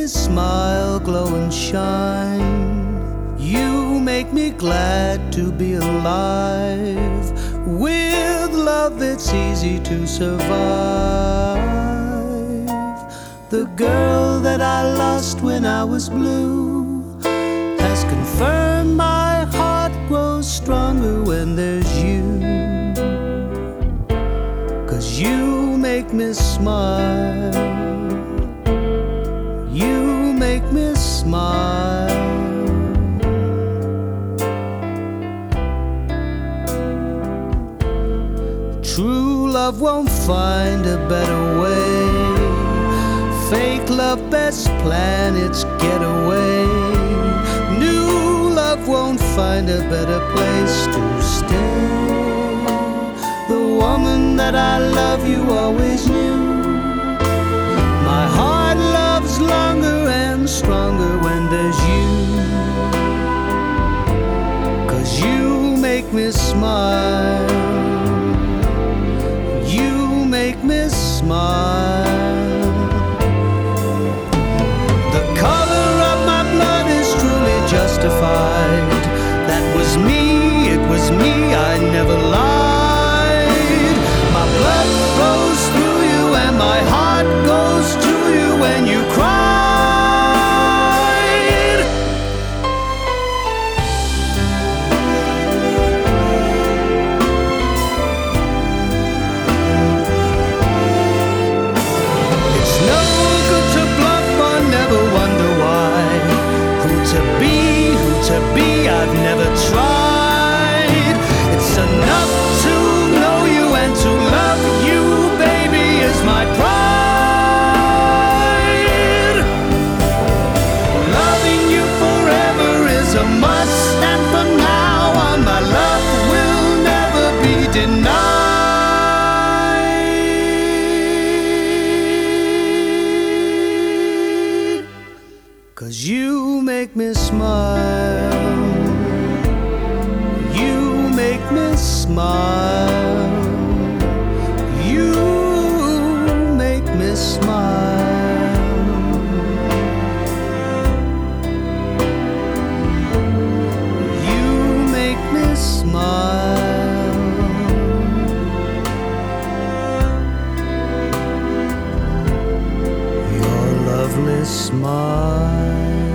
me smile, glow and shine. You make me glad to be alive. With love it's easy to survive. The girl that I lost when I was blue has confirmed my heart grows stronger when there's you. 'Cause you make me smile. You make me smile. True love won't find a better way. Fake love best plan its getaway. New love won't find a better place to stay. The woman that I love you always knew. My heart loves longer and stronger when there's you. 'Cause you make me smile. You make me smile. The color of my blood is truly justified. That was me, it was me, I never lied. My blood flows through you and my heart goes to you when you cried. It's no good to bluff or never wonder why. Who to be, I've never tried. It's enough to know you and to love you, baby, is my pride. Loving you forever is a must, and from now on my love will never be denied. 'Cause you make me smile. You make me smile. You make me smile. You make me smile. Your lovely smile.